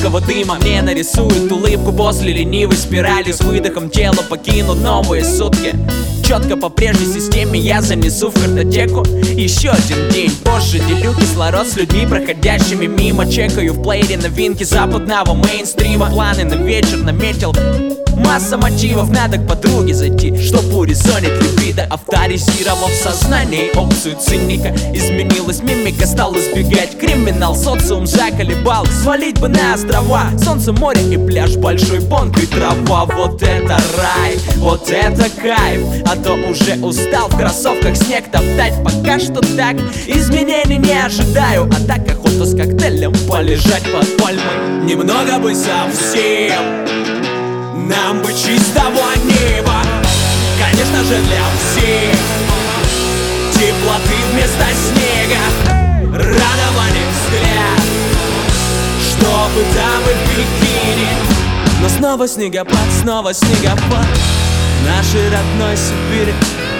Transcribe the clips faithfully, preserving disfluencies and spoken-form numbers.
едкого дыма мне нарисует улыбку после ленивой спирали. С выдохом тело покинут новые сутки. Четко по прежней системе я занесу в картотеку еще один день позже. Делю кислород с людьми, проходящими мимо. Чекаю в плеере новинки западного мейнстрима. Планы на вечер наметил, масса мотивов. Надо к подруге зайти, чтоб урезонить либидо. Авторизировав в сознании опцию циника. Изменилась мимика, стал избегать криминал. Социум заколебал, свалить бы на острова. Солнце, море и пляж, большой бонг и трава. Вот это рай, вот это кайф. А то уже устал в кроссовках снег топтать. Пока что так, изменений не ожидаю. А так охота с коктейлем полежать под пальмой. Немного бы совсем, нам бы чистого неба. Конечно же для всех теплоты вместо снега. Радовали взгляд, чтобы дамы в бикини. Но снова снегопад, снова снегопад в нашей родной Сибири.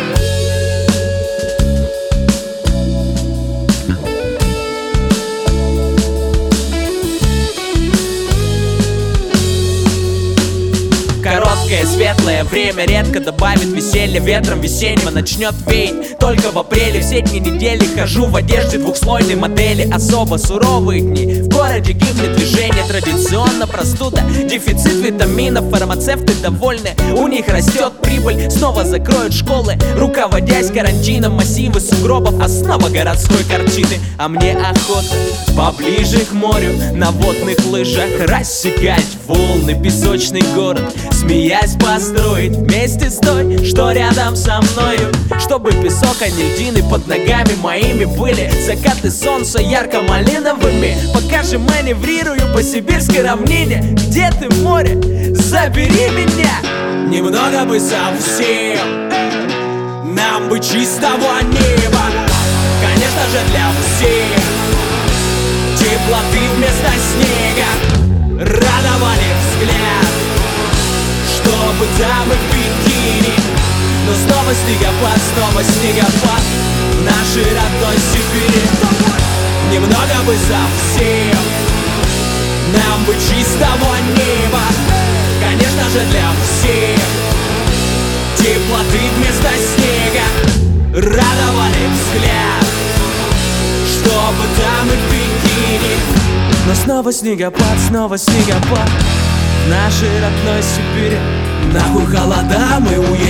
Короткое светлое время редко добавит веселья. Ветром весеннего начнет веять только в апреле. Все дни недели хожу в одежде двухслойной модели. Особо суровые дни, в городе гибнет движение. Традиционно простуда, дефицит витаминов. Фармацевты довольны, у них растет прибыль. Снова закроют школы, руководясь карантином. Массивы сугробов, основа городской картины. А мне охота поближе к морю, на водных лыжах рассекать волны. Песочный город, смеясь, построить вместе с той, что рядом со мною. Чтобы песок, а не льдины под ногами моими были. Закаты солнца ярко-малиновыми. Пока же маневрирую по сибирской равнине. Где ты, море? Забери меня. Немного бы совсем, нам бы чистого неба. Конечно же для всех теплоты вместо снега. Радовали взгляд, чтобы дамы в бикини. Но снова снегопад, снова снегопад в нашей родной Сибири. Немного бы совсем, нам бы чистого неба. Конечно же для всех теплоты вместо снега. Радовали взгляд, чтобы дамы в бикини. Но снова снегопад, снова снегопад в нашей родной Сибири. Нахуй холода, мы уедем